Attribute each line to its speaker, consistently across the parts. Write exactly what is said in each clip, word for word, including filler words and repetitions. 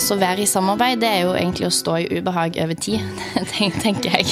Speaker 1: oss å være i samarbeid, det er jo egentlig å stå i ubehag over tid, tenker jeg.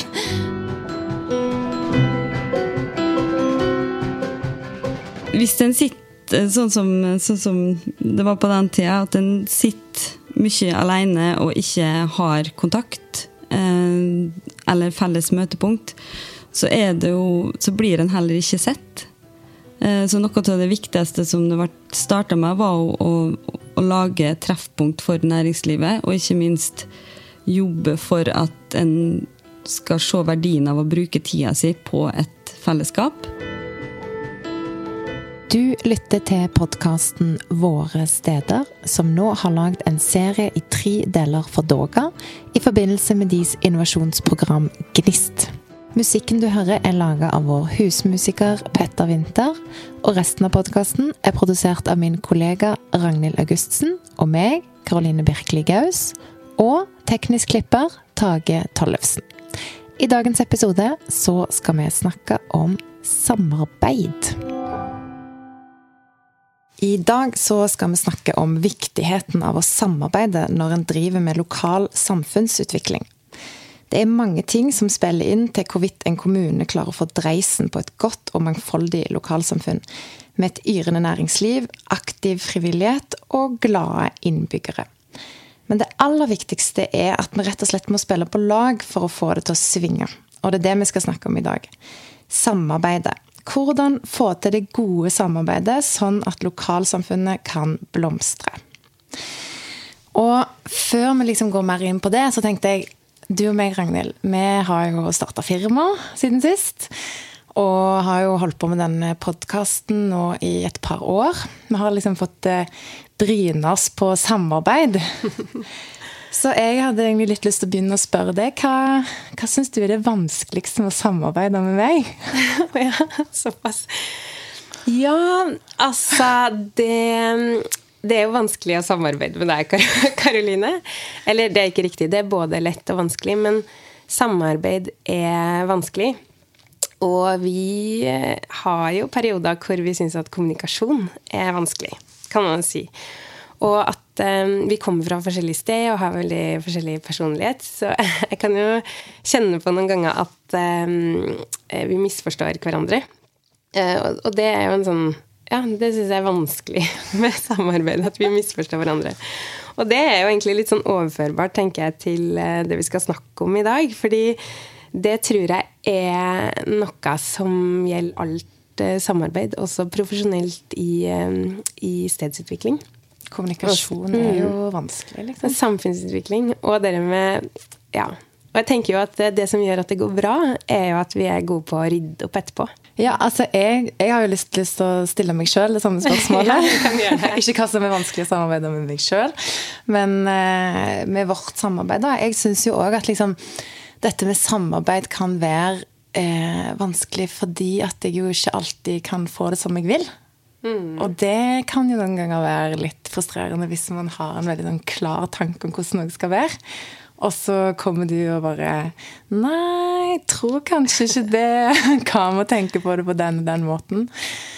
Speaker 2: Hvis den sitter sånn som, sånn som det var på den tiden, at den sitter mye alene og ikke har kontakt eh, eller felles møtepunkt, så, er det jo, så blir den heller ikke sett. Eh, så noe av det viktigste som det ble startet med var å, å, å lage treffpunkt for næringslivet, og ikke minst jobbe for at en skal se verdien av å bruke tida si på et fellesskap.
Speaker 3: Du lytter til podcasten Våre steder, som nå har laget en serie i tre deler for Doga i forbindelse med deres innovasjonsprogram Gnist. Musikken du hører er laget av vår husmusiker Petter Winther, og resten av podcasten er produsert av min kollega Ragnhild Augustsen og meg, Karoline Birkeli Gaus, og teknisk klipper Tage Tollefsen. I dagens episode så skal vi snakke om samarbeid. I dag så skal vi snakke om viktigheten av å samarbeide når en driver med lokal samfunnsutvikling. Det er mange ting som spiller inn til hvorvidt en kommune klarer å få dreisen på et godt og mangfoldig lokalsamfunn, med et yrende næringsliv, aktiv frivillighet og glade innbyggere. Men det aller viktigste er at vi rett og slett må spille på lag for å få det til å svinge. Og det er det vi skal snakke om i dag. Samarbeide. Hvordan få til det gode samarbeidet sånn at lokalsamfunnet kan blomstre. Og før vi liksom går mer inn på det, så tenkte jeg, du og meg, Ragnhild, vi har jo startet firma siden sist, og har jo holdt på med denne podcasten nå i et par år. Vi har liksom fått bryne oss på samarbeid. Så jeg hadde egentlig litt lyst til å begynne å spørre deg, hva, hva synes du er det vanskeligste med å samarbeide med meg?
Speaker 4: Ja, såpass. Ja, altså, det, det er jo vanskelig å samarbeide med deg, Karoline. Eller det er ikke riktig, det er både lett og vanskelig, men samarbeid er vanskelig. Og vi har jo perioder hvor vi synes at kommunikasjon er vanskelig, kan man si. Og at um, vi kommer fra forskjellige steder og har veldig forskjellig personlighet, så jeg kan jo kjenne på noen ganger at um, vi misforstår hverandre. Uh, og, og det er jo en sånn, ja, det synes jeg er vanskelig med samarbeid, at vi misforstår hverandre. Og det er jo egentlig litt sånn overførbart, tenker jeg, til uh, det vi skal snakke om i dag, fordi det tror jeg er noe som gjelder alt uh, samarbeid, også profesjonelt i, um, i stedsutvikling.
Speaker 3: Kommunikasjon er jo vanskelig, liksom.
Speaker 4: Samfunnsutvikling, og det med, ja. Og jeg tenker jo at det, det som gjør at det går bra, er jo at vi er gode på å rydde opp etterpå.
Speaker 3: Ja, altså, jeg, jeg har jo lyst, lyst til å stille meg selv det samme spørsmålet.
Speaker 4: Ja, kan gjøre det.
Speaker 3: Ikke hva som er vanskelig å samarbeide med meg selv, men eh, med vårt samarbeid da. Jeg synes jo også at liksom, dette med samarbeid kan være eh, vanskelig fordi at jeg jo ikke alltid kan få det som jeg vil. Mm. Og det kan jo noen ganger være litt frustrerende hvis man har en veldig sånn klar tanke om hvordan noe skal være. Og så kommer du og bare, nei, jeg tror kanskje ikke det. Kan man tenke på det på den og den måten.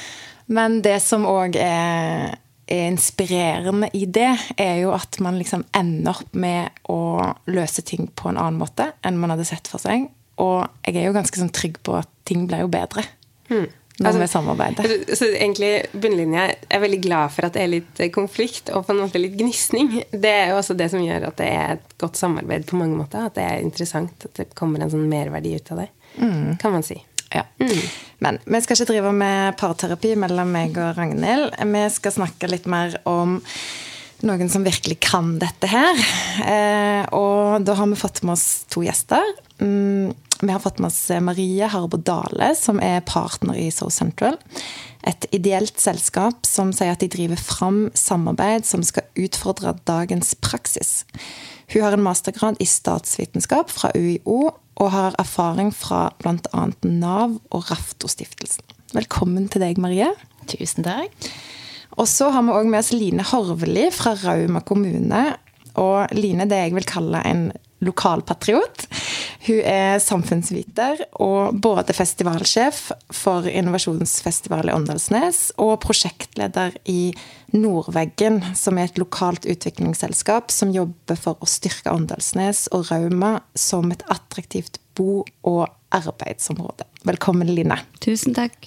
Speaker 3: Men det som også er, er inspirerende i det, er jo at man liksom ender opp med å løse ting på en annen måte enn man hadde sett for seg. Og jeg er jo ganske sånn trygg på at ting ble jo bedre. Mm. Altså, med samarbeidet.
Speaker 4: Så egentlig bunnlinja er veldig glad for at det er litt konflikt og på en måte litt gnistning. Det er jo også det som gjør at det er et godt samarbeid på mange måter, at det er interessant, at det kommer en sånn merverdi ut av det, mm. kan man si.
Speaker 3: Ja. Mm. Men vi skal ikke drive med parterapi mellom meg og Ragnhild. Vi skal snakke litt mer om noen som virkelig kan dette her. Eh, og da har vi fått med oss to gjester. Mm. Vi har fått med oss Marie Harbo Dale, som er partner i So Central. Et ideelt selskap som sier at de driver fram samarbeid som skal utfordre dagens praksis. Hun har en mastergrad i statsvitenskap fra U I O, og har erfaring fra blant annet NAV og Rafto-stiftelsen. Velkommen til deg, Marie.
Speaker 1: Tusen takk.
Speaker 3: Og så har vi også med oss Line Horveli fra Rauma kommune. Og Line, det jeg vil kalle en lokalpatriot. Hun er samfunnsviter og både festivalsjef for Innovasjonsfestival i Åndalsnes og prosjektleder i Nordveggen, som er et lokalt utviklingsselskap som jobber for å styrke Åndalsnes og Rauma som et attraktivt bo- og arbeidsområde. Velkommen, Line.
Speaker 2: Tusen takk.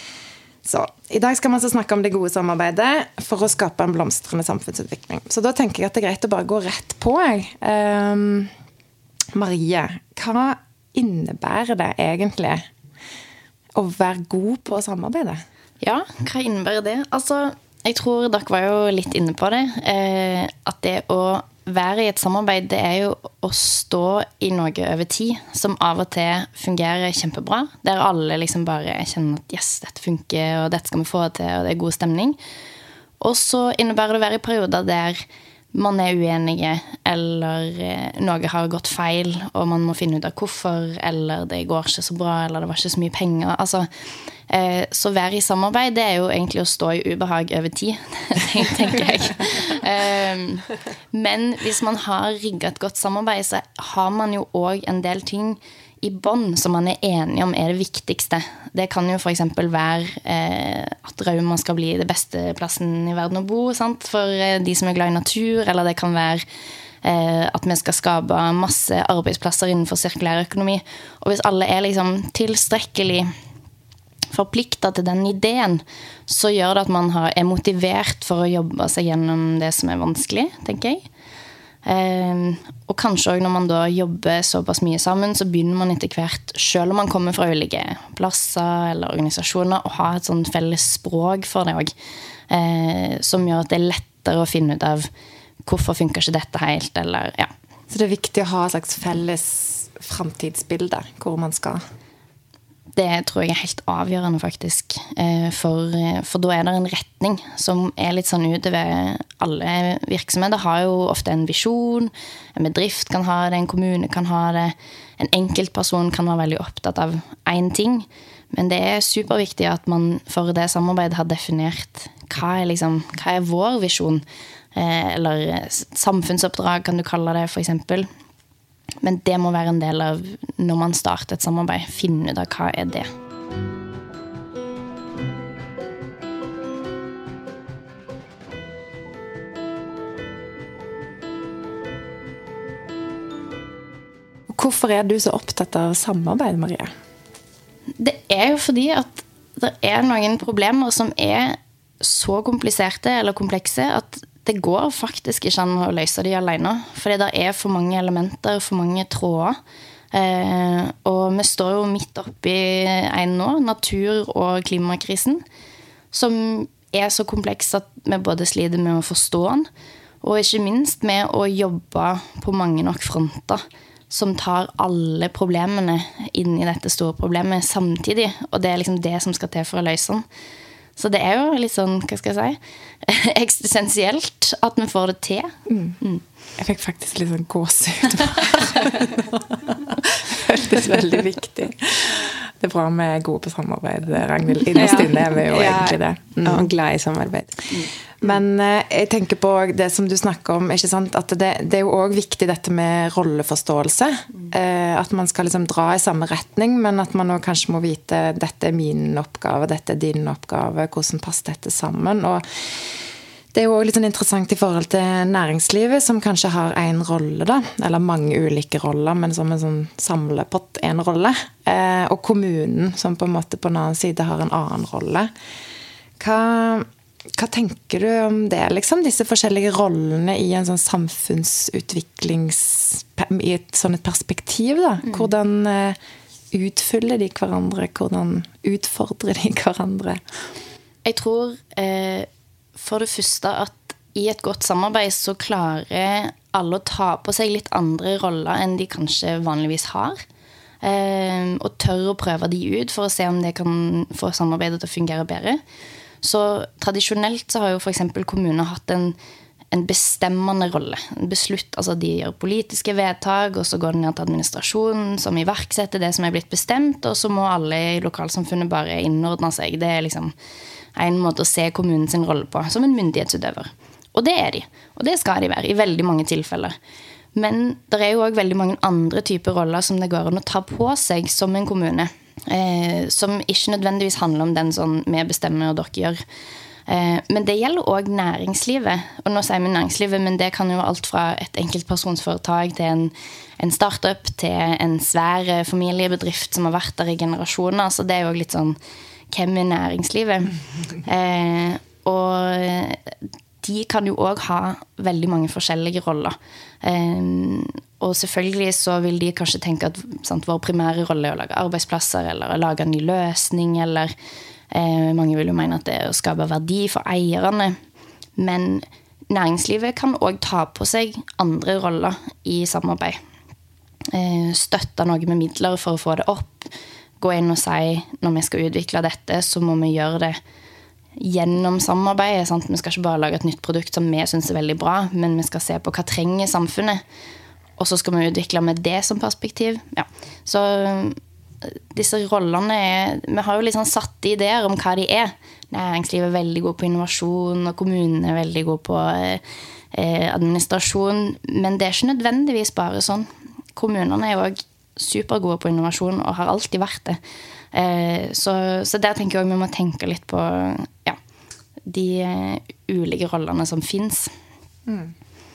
Speaker 3: Så, I dag skal vi altså snakke om det gode samarbeidet for å skape en blomstrende samfunnsutvikling. Så da tenker jeg at det er greit å bare gå rett på. Um, Marie, hva innebærer det egentlig å være god på å samarbeide?
Speaker 1: Ja, hva innebærer det? Altså, jeg tror dere var jo litt inne på det. Eh, at det å være i et samarbeid, det er jo å stå i noe over tid, som av og til fungerer kjempebra, der alle liksom bare kjenner at yes, dette funker, og dette skal vi få til, og det er god stemning. Og så innebærer det å være i perioder der man er uenige, eller noe har gått feil, og man må finne ut av hvorfor, eller det går ikke så bra, eller det var ikke så mye penger. Altså, eh, så være i samarbeid, det er jo egentlig å stå i ubehag over tid, tenker jeg. Eh, men hvis man har rigget et godt samarbeid, så har man jo også en del ting i bånd som man er enige om er det viktigste. Det kan jo for eksempel være eh, at Rauma skal bli det beste plassen i verden å bo, sant? For eh, de som er glad i natur, eller det kan være eh, at vi skal skape masse arbeidsplasser innenfor sirkulær økonomi. Og hvis alle er liksom tilstrekkelig forpliktet til den ideen, så gjør det at man har, er motivert for å jobbe seg gjennom det som er vanskelig, tenker jeg. Um, og kanskje også når man da jobber såpass mye sammen, så begynner man etter hvert, selv om man kommer fra ulike plasser eller organisasjoner, å ha et sånn felles språk for det også, uh, som gjør at det er lettere å finne ut av hvorfor funker ikke dette helt, eller ja.
Speaker 3: Så det er viktig å ha et slags felles fremtidsbilde, hvor man skal...
Speaker 1: Det tror jeg er helt avgjørende faktisk, for, for da er det en retning som er litt sånn utover alle virksomheter. Det har jo ofte en visjon, en bedrift kan ha det, en kommune kan ha det, en enkeltperson kan være veldig opptatt av en ting, men det er superviktig at man for det samarbeidet har definert hva er, liksom, hva er vår visjon, eller samfunnsoppdrag kan du kalle det for eksempel. Men det må være en del av når man starter et samarbeid, finne ut av hva er det.
Speaker 3: Hvorfor er du så opptatt av samarbeid, Marie?
Speaker 1: Det er jo fordi at det er noen problemer som er så kompliserte eller komplekse at det går faktisk ikke an å løse de alene, fordi det er for mange elementer, for mange tråder. Eh, og vi står jo midt oppe i en nå, natur- og klimakrisen, som er så kompleks at vi både sliter med å forstå den, og ikke minst med å jobbe på mange nok fronter, som tar alle problemene inn i dette store problemet samtidig, og det er liksom det som skal til for å løse den. Så det er jo litt sånn, hva skal jeg si, eksistensielt at vi får det til.
Speaker 3: Mm. Mm. Jeg fikk faktisk litt sånn gåsehud. Det føltes veldig viktig. Det er bra vi er gode på samarbeid, Ragnhild. Innerst inne er vi jo
Speaker 4: ja,
Speaker 3: egentlig det.
Speaker 4: Mm. Ja, glad i samarbeid. Mm.
Speaker 3: Men eh, jeg tenker på det som du snakker om, ikke sant? At det, det er jo også viktig dette med rolleforståelse. Eh, at man skal liksom dra i samme retning, men at man også kanskje må vite dette er min oppgave, dette er din oppgave, hvordan passer dette sammen. Og det er jo også litt sånn interessant i forhold til næringslivet, som kanskje har en rolle da, eller mange ulike roller, men som en sånn samlepott en rolle. Eh, og kommunen, som på en måte på en annen side har en annen rolle. Hva... Hva tenker du om det, liksom? Disse forskjellige rollene i en sånn samfunnsutviklings... i et sånn et perspektiv, da? Hvordan utfyller de hverandre? Hvordan utfordrer de hverandre?
Speaker 1: Jeg tror eh, for det første at i et godt samarbeid så klarer alle å ta på seg litt andre roller enn de kanskje vanligvis har. Eh, og tør å prøve de ut for å se om det kan få samarbeidet til å fungere bedre. Så tradisjonelt så har jo for eksempel kommuner hatt en, en bestemmende rolle. En beslutt, altså de gjør politiske vedtak, og så går det ned til administrasjonen som iverksetter det som er blitt bestemt, og så må alle i lokalsamfunnet bare innordne seg. Det er liksom en måte å se kommunen sin rolle på, som en myndighetsutøver. Og det er de, og det skal de være i veldig mange tilfeller. Men det er jo også veldig mange andre typer roller som det går an å ta på seg som en kommune, eh, som ikke nødvendigvis handler om den sånn vi bestemmer og dere gjør. Eh, men det gjelder også næringslivet, og nå sier vi næringslivet, men det kan jo alt fra et enkeltpersonsforetak til en, en startup, til en svær familiebedrift som har vært der i generasjoner, så det er jo litt sånn, hvem er næringslivet? Eh, og de kan jo også ha veldig mange forskjellige roller. Um, og selvfølgelig så vil de kanskje tenke at sant, vår primære rolle er å lage arbeidsplasser, eller å lage en ny løsning, eller uh, mange vil jo mene at det er å skape verdi for eierne. Men næringslivet kan også ta på seg andre roller i samarbeid. Uh, støtte noe med midler for å få det opp. Gå inn og si, når vi skal utvikle dette, så må vi gjøre det gjennom samarbeidet, sant? Vi skal ikke bare lage et nytt produkt som vi synes er veldig bra, men vi skal se på hva trenger samfunnet, og så skal vi utvikle med det som perspektiv. Ja. Så disse rollene er, vi har jo liksom satt ideer om hva de er. Næringslivet er veldig god på innovasjon, og kommunen er veldig god på eh, administrasjon, men det er ikke nødvendigvis bare sånn. Kommunene er jo også supergode på innovasjon, og har alltid vært det. Så, så der tenker jeg også vi må tenke litt på ja, de ulike rollene som finnes. Mm.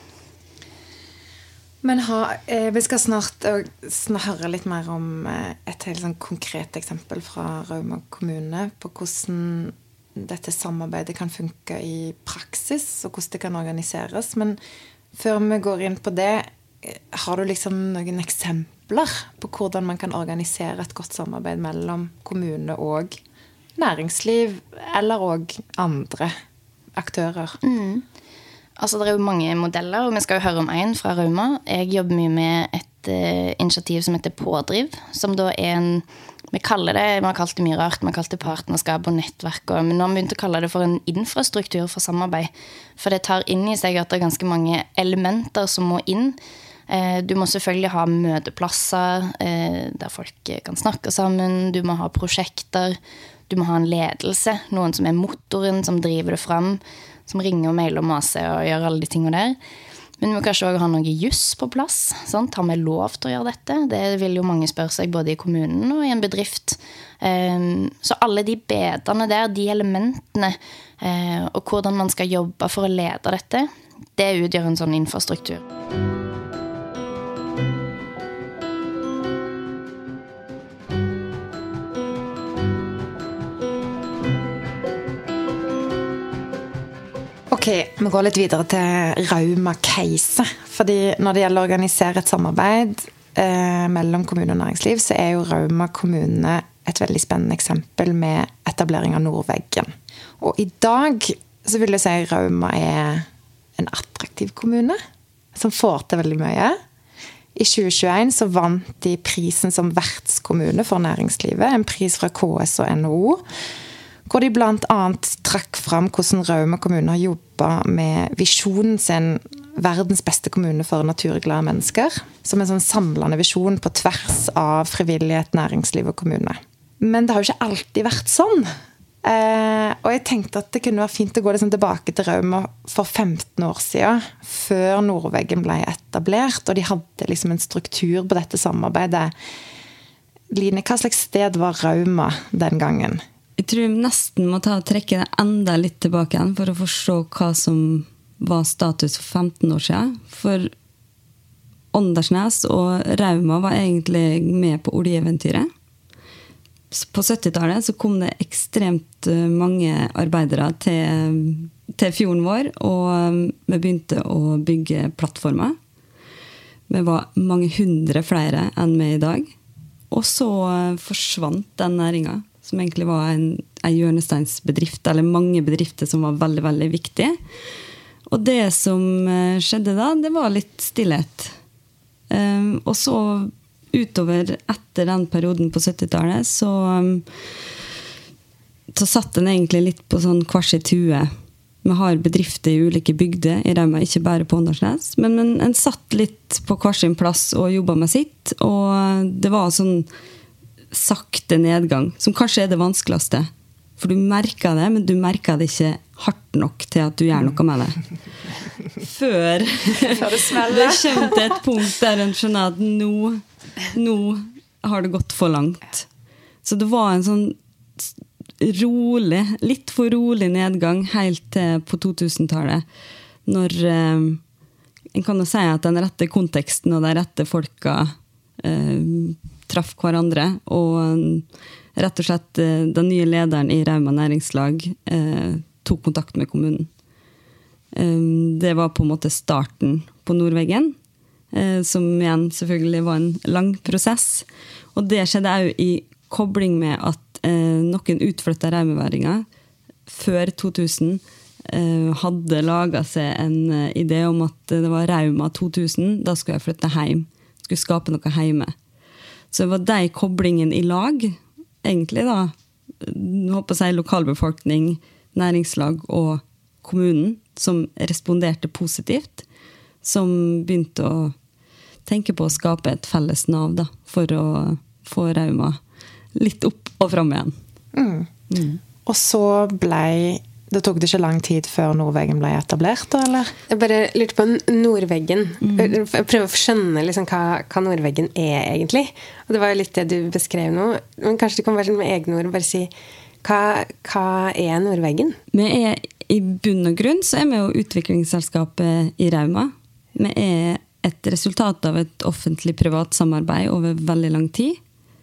Speaker 3: Men ha, eh, vi skal snart, snart høre litt mer om et helt sånn konkret eksempel fra Rauma kommune på hvordan dette samarbeidet kan funke i praksis, og hvordan det kan organiseres. Men før vi går inn på det, har du liksom noen eksempler på hvordan man kan organisere et godt samarbeid mellom kommune og næringsliv, eller også andre aktører?
Speaker 1: Mm. Altså, det er jo mange modeller, og vi skal jo høre om en fra Rauma. Jeg jobber mye med et uh, initiativ som heter Pådriv, som da er en, vi kaller det, vi har kalt det mye rart, vi har kalt det partnerskap og nettverk, og, men nå har vi begynt å kalle det for en infrastruktur for samarbeid, for det tar inn i seg at det er ganske mange elementer som må inn. Du må selvfølgelig ha møteplasser der folk kan snakke sammen, du må ha prosjekter, du må ha en ledelse, noen som er motoren, som driver det frem, som ringer og mailer og maser og gjør alle de tingene der. Men vi må kanskje også ha noe juss på plass, sånn, har vi lov til å gjøre dette? Det vil jo mange spørre seg både i kommunen og i en bedrift. Så alle de bedene der, de elementene, og hvordan man skal jobbe for å lede dette, det utgjør en sånn infrastruktur.
Speaker 3: Ok, vi går litt videre til Rauma Case. Fordi når det gjelder å organisere et samarbeid eh, mellom kommune og næringsliv, så er jo Rauma kommune et veldig spennende eksempel med etablering av Nordveggen. Og i dag så vil jeg si Rauma er en attraktiv kommune, som får til veldig mye. I tjue tjueen så vant de prisen som vertskommune for næringslivet, en pris fra K S og N H O, hvor de blant annet trakk fram hvordan Rauma kommune har jobbet med visjonen sin verdens beste kommune for naturglade mennesker, som en sånn samlende visjon på tvers av frivillighet, næringsliv og kommune. Men det har jo ikke alltid vært sånn. Eh, og jeg tenkte at det kunne være fint å gå liksom tilbake til Rauma for femten år siden, før Nordveggen ble etablert, og de hadde liksom en struktur på dette samarbeidet. Line, hva slags sted var Rauma den gangen?
Speaker 2: Jeg tror vi nesten må ta og trekke det enda litt tilbake igjen for å forstå hva som var status for femten år siden. For Åndalsnes og Rauma var egentlig med på oljeeventyret. På syttitallet så kom det ekstremt mange arbeidere til, til fjorden vår, og vi begynte å bygge plattformer. Vi var mange hundre flere enn vi i dag. Og så forsvant den næringen, som egentlig var en, en hjørnesteinsbedrift, eller mange bedrifter som var veldig, veldig viktige. Og det som skjedde da, det var litt stillhet. Um, og så utover etter den perioden på syttitallet, så, um, så satt den egentlig litt på sånn kvars i tue. Vi har bedrifter i ulike bygder i Rauma, ikke bare på Åndalsnes, men, men en satt litt på hver sin plass og jobbet med sitt, og det var sånn sakte nedgang, som kanskje er det vanskeligste. For du merker det, men du merker det ikke hardt nok til at du gjør noe med det. før,
Speaker 3: før det smeller.
Speaker 2: Det kommer til et punkt der en skjønner at nå, nå har det gått for langt. Så det var en sånn rolig, litt for rolig nedgang helt til på to tusen-tallet, når eh, en kan jo si at den rette konteksten og de rette folka eh, traff hverandre, og rett og slett eh, den nye lederen i Rauma næringslag eh, tok kontakt med kommunen. Det var på en måte starten på Nordveggen, som igjen selvfølgelig var en lang prosess. Og det skjedde også i kobling med at noen utflyttet raumeværinger før to tusen hadde laget seg en idé om at det var Rauma to tusen, da skulle jeg flytte hjem, skulle skape noe hjemme. Så det var de koblingen i lag, egentlig da, jeg håper å si lokalbefolkning, næringslag og kommunen, som responderte positivt, som begynte å tenke på å skape et felles nav da, for å få Rauma litt opp og frem igjen.
Speaker 3: Mm. Mm. Og så ble, det tok det ikke lang tid før Nordveggen ble etablert, da, eller?
Speaker 4: Jeg bare lurte på Nordveggen. Mm. Jeg prøver å skjønne liksom hva, hva Nordveggen er egentlig. Og det var jo litt det du beskrev nå. Men kanskje det kan være sånn med egne ord, bare si Hva, hva er Nordveggen?
Speaker 2: Vi er i bunn og grunn så er vi jo utviklingsselskapet i Rauma. Vi er et resultat av et offentlig-privat samarbeid over veldig lang tid.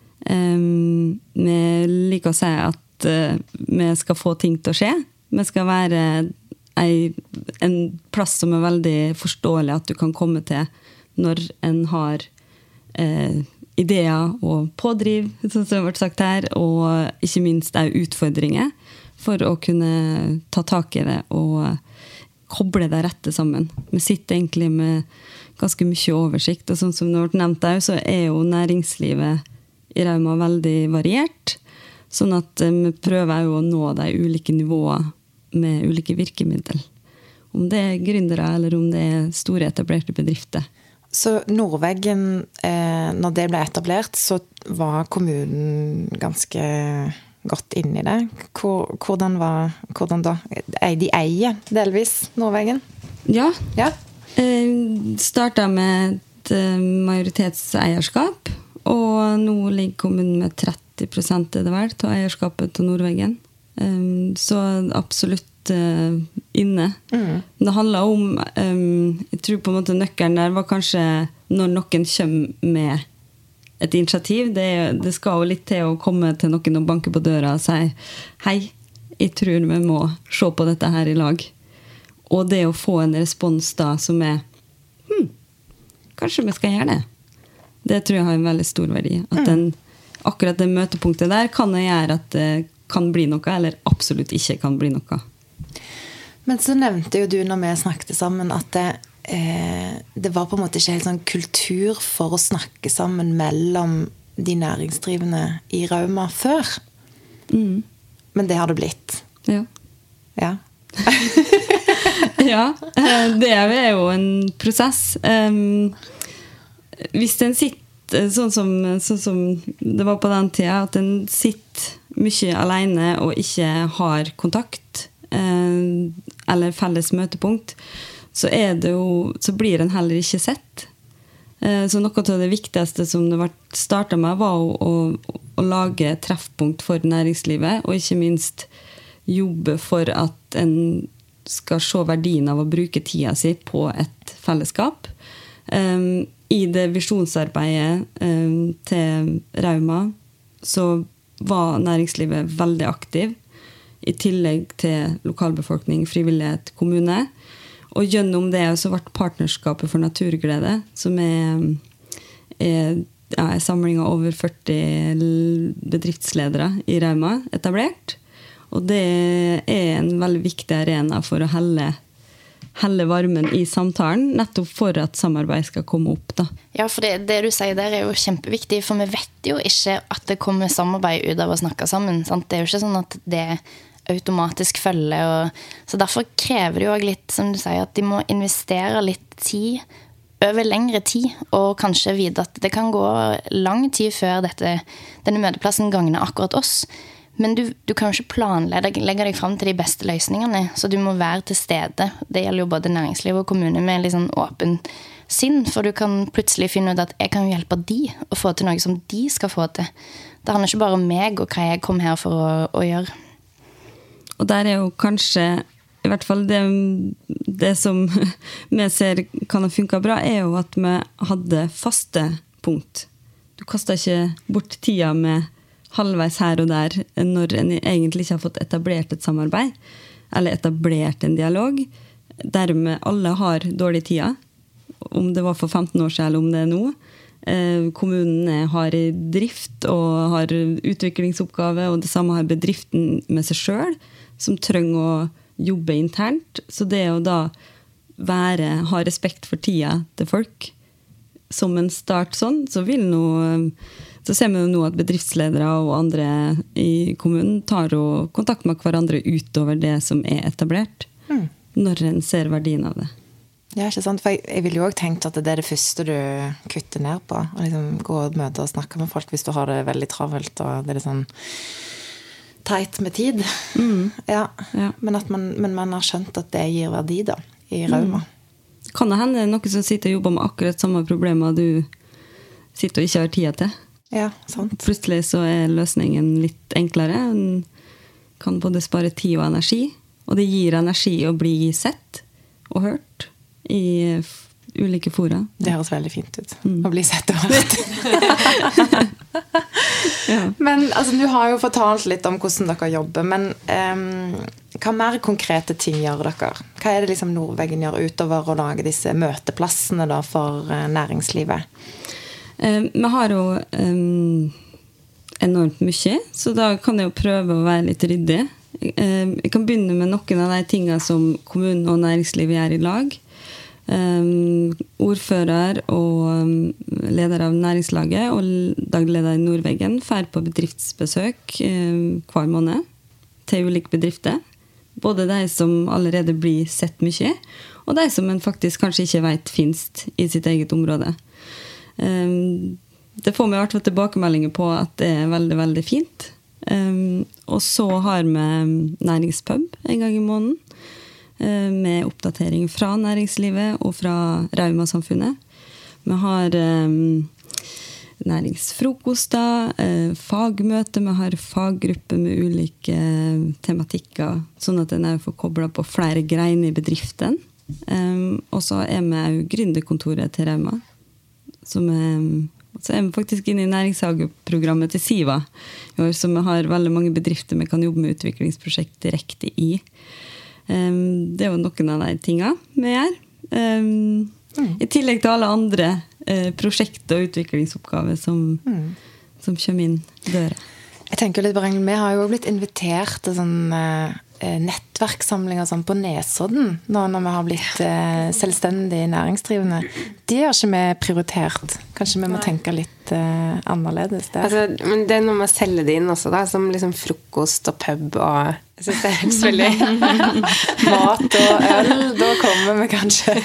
Speaker 2: Um, vi liker å si at uh, vi skal få ting til å skje. Vi skal være ei, en plass som er veldig forståelig at du kan komme til når en har uh, ideer og pådriv, som det har vært sagt her, og ikke minst er utfordringer for å kunne ta tak i det og koble det rette sammen. Vi sitter egentlig med ganske mye oversikt, og sånn som det har vært nevnt der, så er jo næringslivet i Rauma veldig variert, sånn at vi prøver jo å nå de ulike nivåer med ulike virkemidler. Om det er gründere eller om det er store etablerte bedrifter.
Speaker 3: Så Nordveggen, eh, når det ble etablert, så var kommunen ganske godt inne i det. Hvor, hvordan var, hvordan da? De eier delvis Nordveggen?
Speaker 2: Ja.
Speaker 3: Ja.
Speaker 2: Eh, startet med et majoritetseierskap, og nå ligger kommunen med tretti prosent er det vel, til eierskapet til Nordveggen. Eh, så absolutt inne. Mm. Det handler om um, jeg tror på en måte nøkkelen der var kanskje når noen kommer med et initiativ. Det, det skal jo litt til å komme til noen og banke på døra og si hei, jeg tror vi må se på dette her i lag. Og det å få en respons da som er hm, kanskje vi skal gjøre det. Det tror jeg har en veldig stor verdi. At den, akkurat det møtepunktet der kan gjøre at det kan bli noe, eller absolutt ikke kan bli noe.
Speaker 3: Men så nevnte jo du når vi snakket sammen at det, eh, det var på en måte ikke helt sånn kultur for å snakke sammen mellom de næringsdrivende i Rauma før. Mm. Men det har det blitt.
Speaker 2: Ja.
Speaker 3: Ja.
Speaker 2: Ja, det er jo en prosess. Um, hvis den sitter sånn som, sånn som det var på den tida, at den sitter mye alene og ikke har kontakt, eller felles møtepunkt, så, er det jo, så blir den heller ikke sett. Så noe av det viktigste som det ble startet med var å, å, å lage treffpunkt for næringslivet, og ikke minst jobbe for at en skal se verdien av å bruke tida si på et fellesskap. I det visjonsarbeidet til Rauma så var næringslivet veldig aktiv, i tillegg til lokalbefolkning, frivillighet, kommune. Og gjennom det så ble partnerskapet for naturglede, som er, er ja, en samling av over førti bedriftsledere i Rauma, etablert. Og det er en veldig viktig arena for å helle, helle varmen i samtalen, nettopp for at samarbeid skal komme opp. Da.
Speaker 1: Ja, for det, det du sier der er jo kjempeviktig, for vi vet jo ikke at det kommer samarbeid ut av å snakke sammen. Sant? Det er jo ikke sånn at det automatisk følge. Og, så derfor krever det jo også litt, som du sier, at de må investere litt tid, over lengre tid, og kanskje vite at det kan gå lang tid før dette, denne møteplassen gagner akkurat oss. Men du, du kan jo ikke planlegge legge deg frem til de beste løsningene, så du må være til stede. Det gjelder jo både næringsliv og kommune med litt sånn åpen sinn, for du kan plutselig finne ut at jeg kan hjelpe de å få til noe som de skal få til. Det handler ikke bare om meg og hva jeg kom her for å, å gjøre.
Speaker 2: Og der er jo kanskje, i hvert fall det, det som vi ser kan ha funket bra, er jo at vi hadde faste punkt. Du kastet ikke bort tida med halvveis her og der når en egentlig ikke har fått etablert et samarbeid, eller etablert en dialog, dermed alle har dårlig tida, om det var for femten år siden eller om det er nå. Eh, kommunene har drift og har utviklingsoppgave, og det samme har bedriften med seg selv, som trenger å jobbe internt. Så det å da være, ha respekt for tida til folk, som en start sånn, så vil nå så ser vi jo nå at bedriftsledere og andre i kommunen tar jo kontakt med hverandre utover det som er etablert, mm. når en ser verdien av det.
Speaker 3: Ja, ikke sant? For jeg, jeg vil jo også tenkt at det er det første du kutter ned på, å liksom gå og møte og snakke med folk hvis du har det veldig travelt, og det er litt sånn teit med tid. Mm. Ja. Ja. Men, at man, men man har skjønt at det gir verdi da, i Rauma.
Speaker 2: Mm. Kan det hende noen som sitter og jobber med akkurat samme problemer du sitter og ikke har tida til?
Speaker 3: Ja, sant.
Speaker 2: Plutselig så er løsningen litt enklere. En kan både spare tid og energi, og det gir energi å bli sett og hørt i ulike fora.
Speaker 3: Det høres veldig fint ut, mm. å bli sett og hørt. Ja. Men altså, du har jo fortalt litt om hvordan dere jobber, men um, hva mer konkrete ting gjør dere? Hva er det liksom Nordveggen gjør utover å lage disse møteplassene da, for uh, næringslivet?
Speaker 2: Uh, vi har jo um, enormt mye, så da kan jeg jo prøve å være litt ryddig. Uh, jeg kan begynne med noen av de tingene som kommunen og næringslivet gjør i lag. Um, ordfører og um, leder av næringslaget og dagleder i Nordveggen fer på bedriftsbesøk um, hver måned til ulike bedrifter. Både de som allerede blir sett mye, og de som en faktisk kanskje ikke vet finnes i sitt eget område. Um, det får vi i hvert fall tilbakemeldinger på at det er veldig, veldig fint. Um, og så har vi næringspub en gang i måneden, med oppdatering fra næringslivet og fra Rauma-samfunnet. Vi har um, næringsfrokoster, uh, fagmøter, vi har faggrupper med ulike tematikker, sånn at en får koblet på flere greiner i bedriften. Um, og så er vi jo gründerkontoret til Rauma, som er, så er vi faktisk inne i næringshageprogrammet til SIVA, så vi har veldig mange bedrifter vi kan jobbe med utviklingsprosjekt direkte i. Um, det er jo noen av de tingene vi gjør. Um, mm. I tillegg til alle andre uh, prosjekter og utviklingsoppgaver som, mm. som kommer inn døra.
Speaker 3: Jeg tenker litt på Ragnhild, vi har jo blitt invitert til sånn uh, nettverkssamlinger sånn på Nesodden, nå når vi har blitt uh, selvstendige næringsdrivende. De har ikke vi prioritert. Kanskje vi må Nei. tenke litt uh, annerledes der.
Speaker 4: Altså, men det er noe med å selge det inn også da, som liksom frokost og pub og jeg synes det er helt veldig
Speaker 3: mat og øl, da kommer vi kanskje.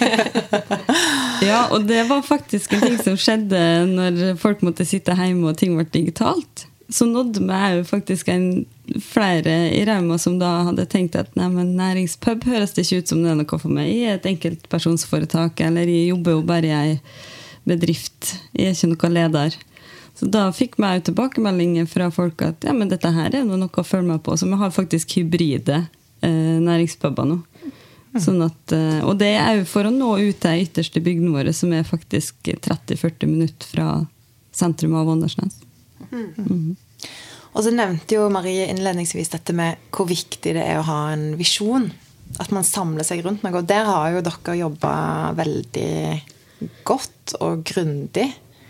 Speaker 2: Ja, og det var faktisk en ting som skjedde når folk måtte sitte hjemme og ting var digitalt. Så nådde vi jo faktisk en, flere i Rauma som da hadde tenkt at nei, men næringspub høres det ikke ut som det er noe for meg i et enkeltpersonsforetak, eller jeg jobber jo bare i en bedrift, jeg er ikke noe leder. Så da fikk vi jo tilbakemeldinger fra folk at ja, men dette her er noe å følge med på. Så vi har faktisk hybride eh, næringspubber nå. Sånn at, eh, og det er jo for å nå ut til ytterste bygden våre, som er faktisk tretti til førti minutter fra sentrum av Åndalsnes. Mm. Mm.
Speaker 3: Og så nevnte jo Marie innledningsvis dette med hvor viktig det er å ha en visjon. At man samler seg rundt noe. Og der har jo dere jobbet veldig godt og grundig.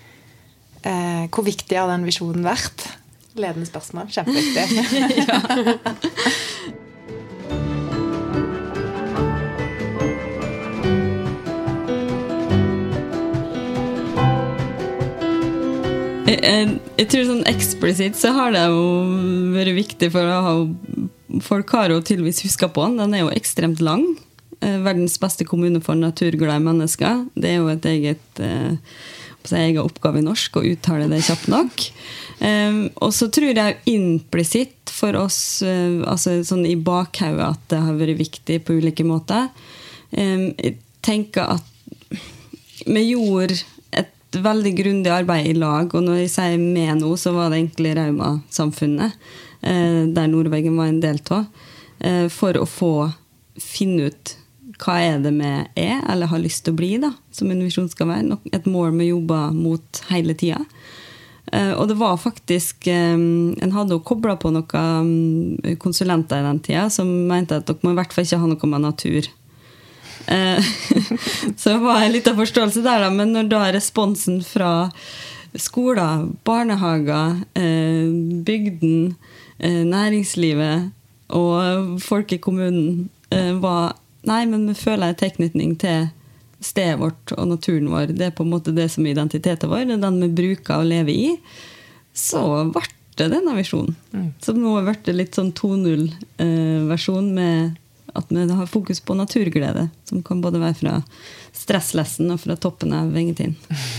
Speaker 3: Eh, hvor viktig har den visjonen vært? Ledende spørsmål, kjempeviktig. Ja.
Speaker 2: jeg, jeg tror sånn eksplisitt så har det jo vært viktig for å ha folk har jo tydeligvis husket på den. Den er jo ekstremt lang. Eh, verdens beste kommune for naturglade mennesker. Det er jo et eget eh, på sin egen oppgave i norsk og uttale det kjapt nok. Um, og så tror jeg implisitt for oss, uh, altså sånn i bakhodet at det har vært viktig på ulike måter. Um, jeg tenker at vi gjorde et veldig grundig arbeid i lag, og når jeg sier med nå, så var det egentlig Rauma-samfunnet, uh, der Nordvegen var en del av, uh, for å få finne ut hva er det vi er, eller har lyst til å bli da, som en visjon skal være. Et mål vi jobber mot hele tiden. Og det var faktisk, en hadde jo koblet på noen konsulenter i den tiden, som mente at dere må i hvert fall ikke ha noe med natur. Så det var en liten forståelse der da, men når da responsen fra skoler, barnehager, bygden, næringslivet og folk i kommunen var nei, men vi føler en tilknytning til stedet vårt og naturen vår. Det er på en måte det som er identiteten vår, det er den vi bruker å leve i. Så ble det denne visjonen. Mm. Så nå har det litt sånn to null-versjon med at vi har fokus på naturglede, som kan både være fra stresslessen og fra toppen av vengetiden.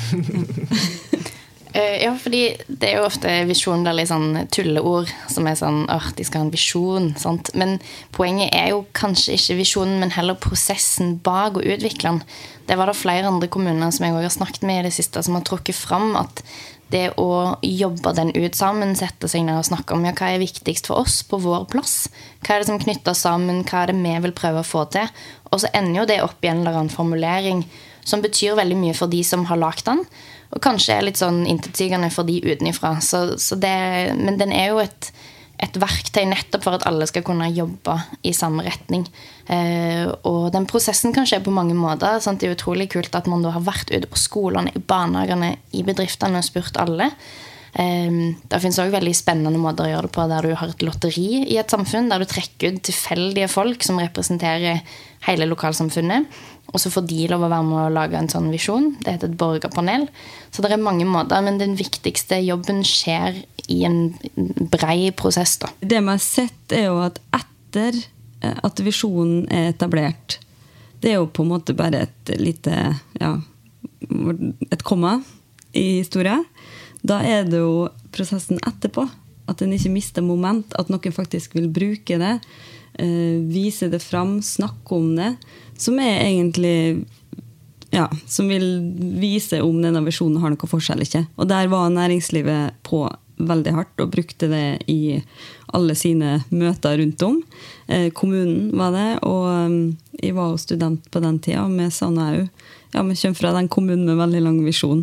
Speaker 1: Ja, fordi det er jo ofte visjon der litt sånn tulleord som er sånn, åh, de skal ha en visjon, sant? Men poenget er jo kanskje ikke visjonen, men heller prosessen bak og utvikle den. Det var det flere andre kommuner som jeg også har snakket med i det siste, som har trukket fram at det å jobbe den ut sammen, sette seg ned og snakke om ja, hva er viktigst for oss på vår plass, hva er det som knytter sammen, hva er det vi vil prøve å få til, og så ender jo det opp i en eller annen formulering som betyr veldig mye for de som har lagt den, og kanskje er litt sånn intetsigende for de utenifra. Så, så det, men den er jo et, et verktøy nettopp for at alle skal kunne jobbe i samme retning. Eh, og den prosessen kan skje på mange måter. Sant? Det er utrolig kult at man da har vært ute på skolene, i barnehagene, i bedriftene og spurt alle. Eh, det finnes også veldig spennende måter å gjøre det på der du har et lotteri i et samfunn, der du trekker ut tilfeldige folk som representerer hele lokalsamfunnet. Og så får de lov å være med å lage en sånn visjon. Det heter et borgerpanel. Så det er mange måter, men den viktigste jobben skjer i en brei prosess da.
Speaker 2: Det vi har sett er jo at etter at visjonen er etablert, det er jo på en måte bare et lite, ja, et komma i historien. Da er det jo prosessen etterpå, at den ikke mister moment, at noen faktisk vil bruke det, vise det fram, snakke om det, som er egentlig ja, som vil vise om denne visjonen har noe forskjell ikke. Og der var næringslivet på veldig hardt og brukte det i alle sine møter rundt om. Eh, kommunen var det, og jeg var jo student på den tida, og vi sa nå jo, ja, vi kommer fra den kommunen med veldig lang visjon.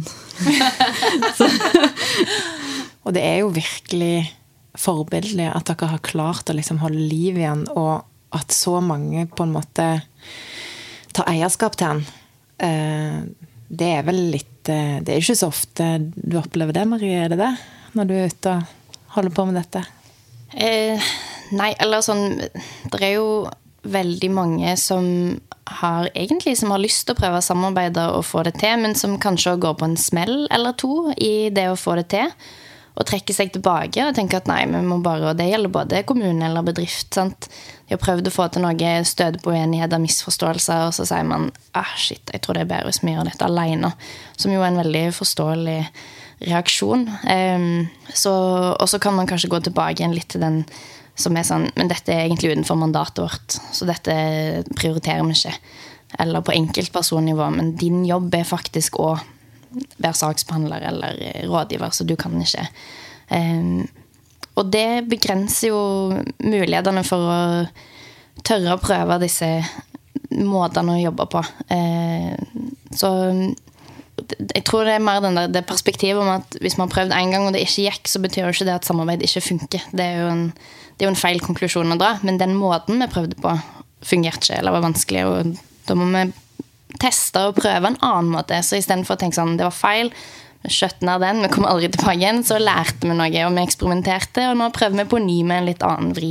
Speaker 3: Og det er jo virkelig forbildelig at dere har klart å liksom holde liv igjen, og at så mange på en måte tar eierskap til den. Det er vel litt, det er ikke så ofte du opplever det, Marie, er det det? Når du er ute og holder på med dette?
Speaker 1: Eh, nei, eller sånn, det er jo veldig mange som har egentlig som har lyst til å prøve å samarbeide og få det til, men som kanskje går på en smell eller to i det å få det til, og trekke seg tilbake og tenke at nei, vi må bare, og det gjelder både kommune eller bedrift, sant? De har prøvd å få til noe stød på uenighet og misforståelser, og så sier man, ah shit, jeg tror det er bedre hvis vi gjør dette alene, som jo er en veldig forståelig reaksjon. Um, så, og så kan man kanskje gå tilbake igjen litt til den som er sånn, men dette er egentlig utenfor mandatet vårt, så dette prioriterer vi ikke. Eller på enkeltpersonnivå, men din jobb er faktisk å være saksbehandler eller rådgiver, så du kan ikke. Um, og det begrenser jo mulighetene for å tørre å prøve disse måtene å jobbe på. Uh, så jeg tror det er mer den der, det perspektivet om at hvis man har prøvd en gang og det ikke gikk, så betyr jo ikke det at samarbeid ikke funker. Det er jo en, det er jo en feil konklusjon å dra, men den måten vi prøvde på fungerte ikke, eller var vanskelig, og da må vi teste og prøve en annen måte. Så i stedet for å tenke sånn, det var feil, vi skjøtte ned den, vi kom aldri tilbake igjen, så lærte vi noe, og vi eksperimenterte, og nå prøver vi på ny med en litt annen vri.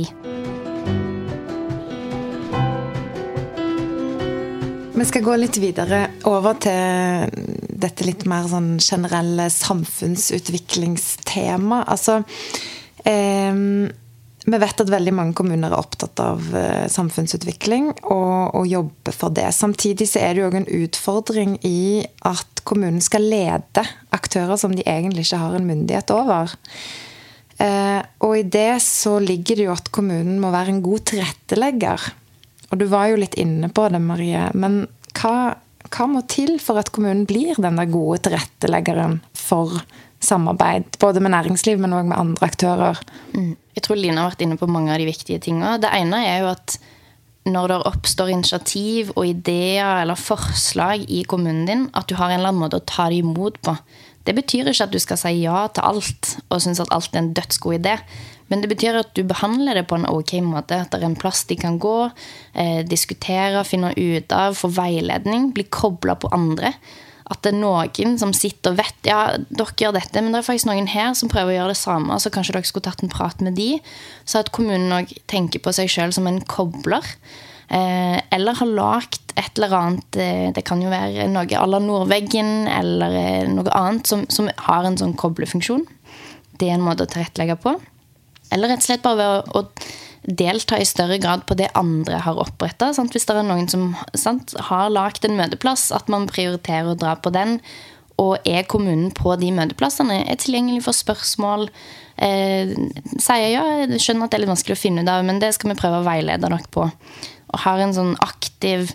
Speaker 3: Vi skal gå litt videre over til dette litt mer sånn generelle samfunnsutviklingstema. Altså, eh, vi vet at veldig mange kommuner er opptatt av uh, samfunnsutvikling og, og jobber for det. Samtidig så er det jo også en utfordring i at kommunen skal lede aktører som de egentlig ikke har en myndighet over. Uh, og i det så ligger det jo at kommunen må være en god tilrettelegger. Og du var jo litt inne på det, Marie, men hva, hva må til for at kommunen blir den der gode tilretteleggeren for samarbeid, både med næringsliv, men også med andre aktører?
Speaker 1: Mm. Jeg tror Line har vært inne på mange av de viktige tingene. Det ene er jo at når det oppstår initiativ og ideer eller forslag i kommunen din, at du har en eller annen måte å ta det imot på. Det betyr ikke at du skal si ja til alt og synes at alt er en dødsgod idé, men det betyr at du behandler det på en ok måte, at det er en plass de kan gå, eh, diskutere, finne ut av, få veiledning, bli koblet på andre. At det er noen som sitter og vet, ja, dere gjør dette, men det er faktisk noen her som prøver å gjøre det samme, så kanskje dere skulle tatt en prat med de, så at kommunen også tenker på seg selv som en kobler, eh, eller har lagt et eller annet, eh, det kan jo være noe à la Nordveggen, eller eh, noe annet som, som har en sånn koblefunksjon. Det er en måte å tilrettelegge på. Eller rett og slett bare ved å, å delta i større grad på det andre har opprettet. Sant? Hvis det er noen som sant, har lagt en møteplass, at man prioriterer å dra på den, og er kommunen på de møteplassene, er tilgjengelig for spørsmål, eh, sier ja, jeg skjønner at det er litt vanskelig å finne ut av, men det skal vi prøve å veilede dere på. Og har en sånn aktiv,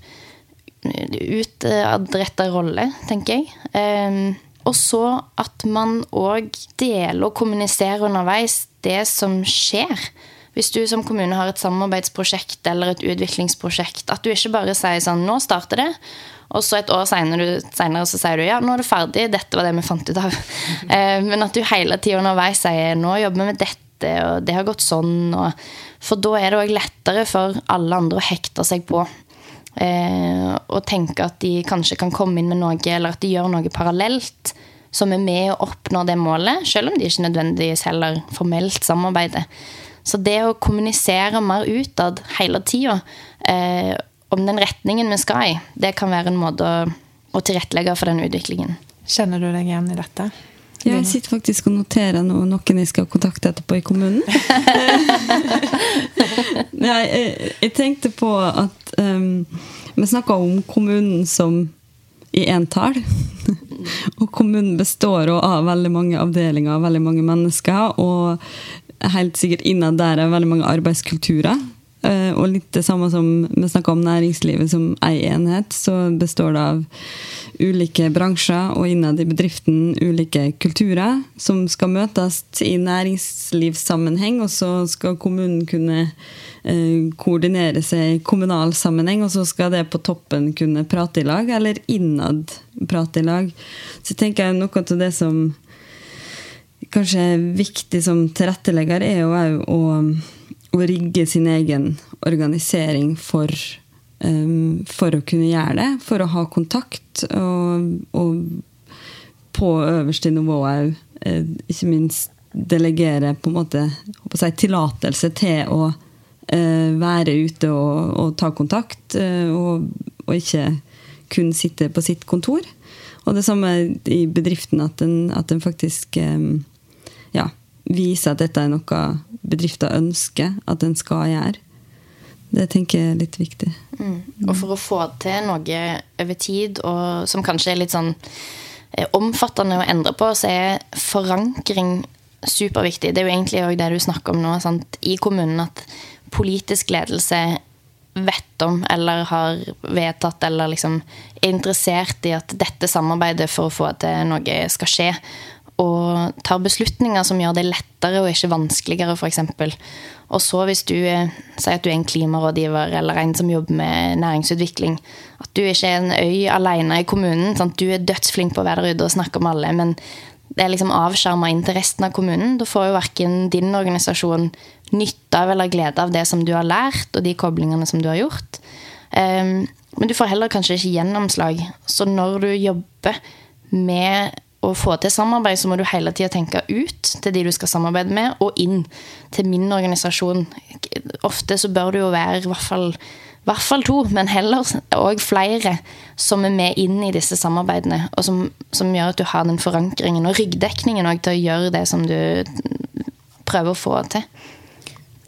Speaker 1: utadrettet rolle, tenker jeg. Eh, og så at man også deler og kommuniserer underveis det som skjer. Hvis du som kommune har et samarbeidsprosjekt eller et utviklingsprosjekt, at du ikke bare sier sånn, nå starter det, og så et år senere, senere så sier du, ja, nå er det ferdig, dette var det vi fant ut av. eh, men at du hele tiden underveis sier, nå jobber vi med dette, og det har gått sånn, og, for da er det også lettere for alle andre å hekte seg på. Eh, og tenke at de kanskje kan komme inn med noe, eller at de gjør noe parallelt, som er med å oppnå det målet, selv om de ikke nødvendigvis heller formelt samarbeider. Så det å kommunisere mer utad hele tiden eh, om den retningen vi skal i, det kan være en måte å, å tilrettelegge for den utviklingen.
Speaker 3: Kjenner du deg igjen i dette?
Speaker 2: Ja, jeg sitter faktisk og noterer noe, noen jeg skal kontakte etterpå i kommunen. Nei, jeg, jeg tenkte på at um, vi snakket om kommunen som i entall. Og kommunen består av veldig mange avdelinger, veldig mange mennesker, og helt sikkert innad der er veldig mange arbeidskulturer. Og litt det samme som vi snakker om næringslivet som en enhet, så består det av ulike bransjer og innad i bedriften ulike kulturer som skal møtes i næringslivssammenheng, og så skal kommunen kunne eh, koordinere seg i kommunal sammenheng, og så skal det på toppen kunne prate i lag, eller innad prate i lag. Så jeg tenker noe av det som kanskje er viktig som tilrettelegger er jo å, å rigge sin egen organisering for, um, for å kunne gjøre det, for å ha kontakt, og, og på øverste nivå òg, eh, ikke minst delegere på en måte, håper jeg, tillatelse til å eh, være ute og, og ta kontakt, eh, og, og ikke kun sitte på sitt kontor. Og det samme i bedriften, at den, at den faktisk eh, ja, viser at dette er noe bedrifter ønsker at den skal gjøre. Det tenker jeg er litt viktig.
Speaker 1: Mm. Og for å få til noe over tid, og som kanskje er litt sånn omfattende å endre på, så er forankring superviktig. Det er jo egentlig også det du snakker om nå, sant? I kommunen, at politisk ledelse vet om, eller har vedtatt, eller liksom er interessert i at dette samarbeidet for å få til noe skal skje, og tar beslutninger som gjør det lettere og ikke vanskeligere, for eksempel. Og så hvis du eh, sier at du er en klimarådgiver eller en som jobber med næringsutvikling, at du ikke er en øy alene i kommunen, sant? Du er dødsflink på å være der ute og snakke med alle, men det er liksom avskjermet inn til resten av kommunen. Da får jo hverken din organisasjon nytte av eller glede av det som du har lært, og de koblingene som du har gjort. Um, men du får heller kanskje ikke gjennomslag. Så når du jobber med å få til samarbeid, så må du hele tiden tenke ut til de du skal samarbeide med, og inn til min organisasjon. Ofte så bør du jo være i hvert fall, i hvert fall to, men heller også flere som er med inn i disse samarbeidene, og som, som gjør at du har den forankringen og ryggdekningen også til å gjøre det som du prøver å få til.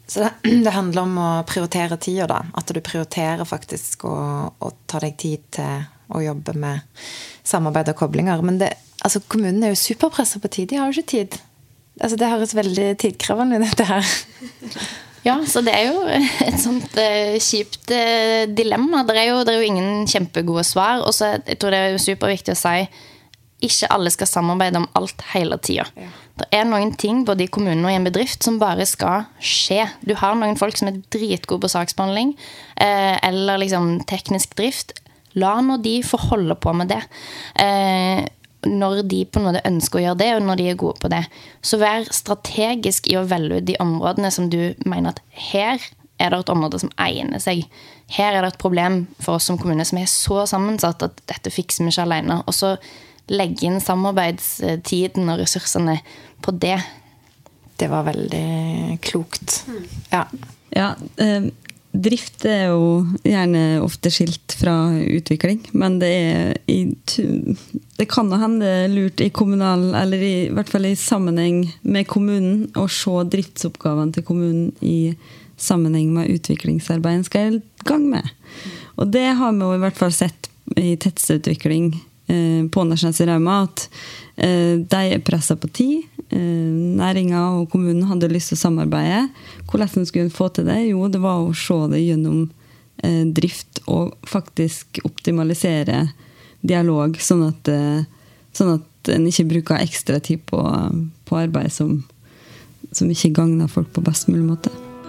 Speaker 3: Så det, det handler om å prioritere tida da. At du prioriterer faktisk å, å ta deg tid til å jobbe med samarbeid og koblinger. Men det, altså, kommunen er jo superpresset på tid. De har jo ikke tid. Altså, det høres veldig tidkrevende i dette her.
Speaker 1: Ja, så det er jo et sånt uh, kjipt uh, dilemma. Det er, jo, det er jo ingen kjempegode svar. Og så jeg tror det er superviktig å si ikke alle skal samarbeide om alt hele tiden. Ja. Det er noen ting både i kommunen og i en bedrift som bare skal skje. Du har noen folk som er dritgode på saksbehandling eh, eller liksom teknisk drift. La nå de få holde på med det. Eh, når de på en måte ønsker å gjøre det, og når de er gode på det. Så vær strategisk i å velge ut de områdene som du mener at her er det et område som egner seg. Her er det et problem for oss som kommune som er så sammensatt at dette fikser vi ikke alene. Og så legge inn samarbeidstiden og ressursene på det.
Speaker 3: Det var veldig klokt. Ja.
Speaker 2: Ja, eh, drift er jo gjerne ofte skilt fra utvikling, men det er i, det kan jo hende lurt i kommunal, eller i, i hvert fall i sammenheng med kommunen, å se driftsoppgavene til kommunen i sammenheng med utviklingsarbeidet skal i gang med. Og det har vi jo i hvert fall sett i tettstedsutvikling på Åndalsnes i Rauma, at de er presset på tid. Næringen og kommunen hadde lyst til å samarbeide. Hvordan skulle en få til det? Jo, det var å se det gjennom drift og faktisk optimalisere dialog, sånn at, sånn at en ikke bruker ekstra tid på, på arbeid som, som ikke gagner folk på best mulig måte.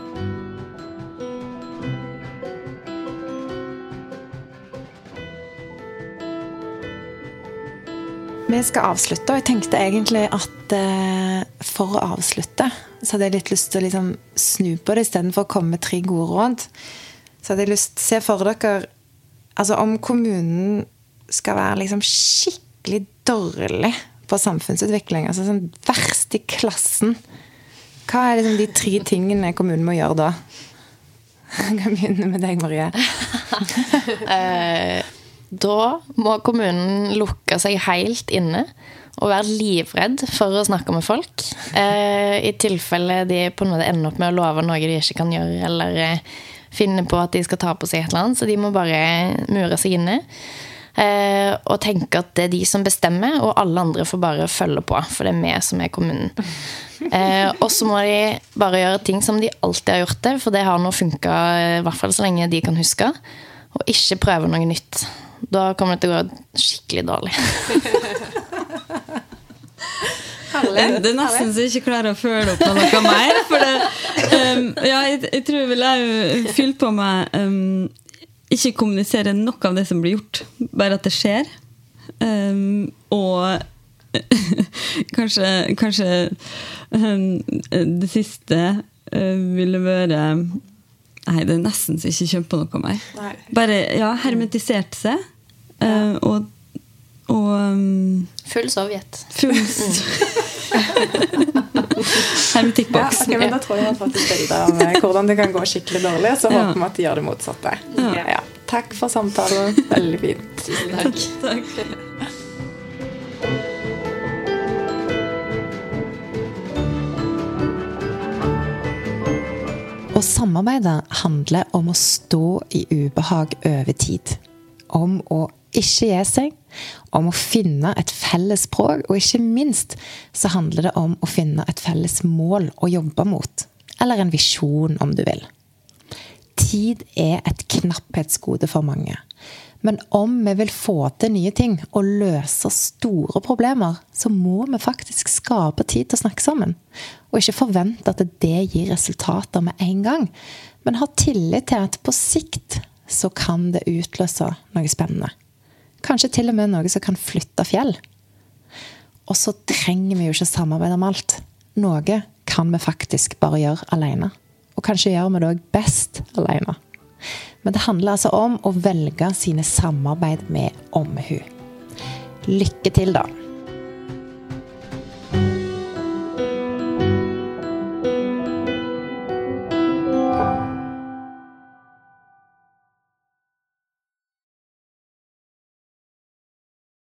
Speaker 3: Vi skal avslutte, og jeg tenkte egentlig at eh, for å avslutte så hadde jeg litt lyst til å liksom snu på det i stedet for å komme med tre gode råd. Så hadde jeg lyst til å se for dere, altså om kommunen skal være liksom skikkelig dårlig på samfunnsutvikling, altså sånn verst i klassen, hva er liksom de tre tingene kommunen må gjøre da? Jeg kan begynne med deg, Marie.
Speaker 1: eh... Da må kommunen lukke seg helt inne og være livredd for å snakke med folk. Eh, I tilfelle de på en måte ender opp med å love noe de ikke kan gjøre, eller eh, finne på at de skal ta på seg et eller annet, så de må bare mure seg inne. Eh, og tenke at det er de som bestemmer, og alle andre får bare følge på, for det er vi som er kommunen. Eh, og så må de bare gjøre ting som de alltid har gjort det, for det har nå funket, i hvert fall så lenge de kan huske, og ikke prøve noe nytt. Da kommer det til å gå skikkelig dårlig.
Speaker 2: Det er nesten så jeg ikke klarer å føle opp med noe mer, for det, um, ja, jeg, jeg tror vel jeg fyller på meg um, ikke kommunisere noe av det som blir gjort, bare at det skjer. Um, og kanskje, kanskje um, det siste uh, ville være nei, det er nesten så jeg ikke kommer på noe mer. Nei. Bare, ja, hermetisert seg. Ja. Uh, og, og um,
Speaker 1: full Sovjet.
Speaker 2: Full hermetikkboks.
Speaker 3: Ja, okay, men da tror jeg at faktisk bilder av hvordan det kan gå skikkelig dårlig, så ja. Håper vi at de gjør det motsatte. Ja. Ja, ja. Takk for samtalen. Veldig fint.
Speaker 1: Tusen takk.
Speaker 2: Takk.
Speaker 3: Å samarbeide handler om å stå i ubehag over tid. Om å ikke gi seg, om å finne et felles språk, og ikke minst så handler det om å finne et felles mål å jobbe mot, eller en visjon om du vil. Tid er et knapphetsgode for mange, men om vi vil få til nye ting og løse store problemer, så må vi faktisk skape tid til å snakke sammen, og ikke forvente at det gir resultater med en gang, men ha tillit til at på sikt så kan det utløse noe spennende. Kanskje til og med noe som kan flytte fjell. Og så trenger vi jo ikke samarbeide om alt. Noe kan vi faktisk bare gjøre alene. Og kanskje gjør vi det også best alene. Men det handler altså om å velge sine samarbeid med omhu. Lykke til da!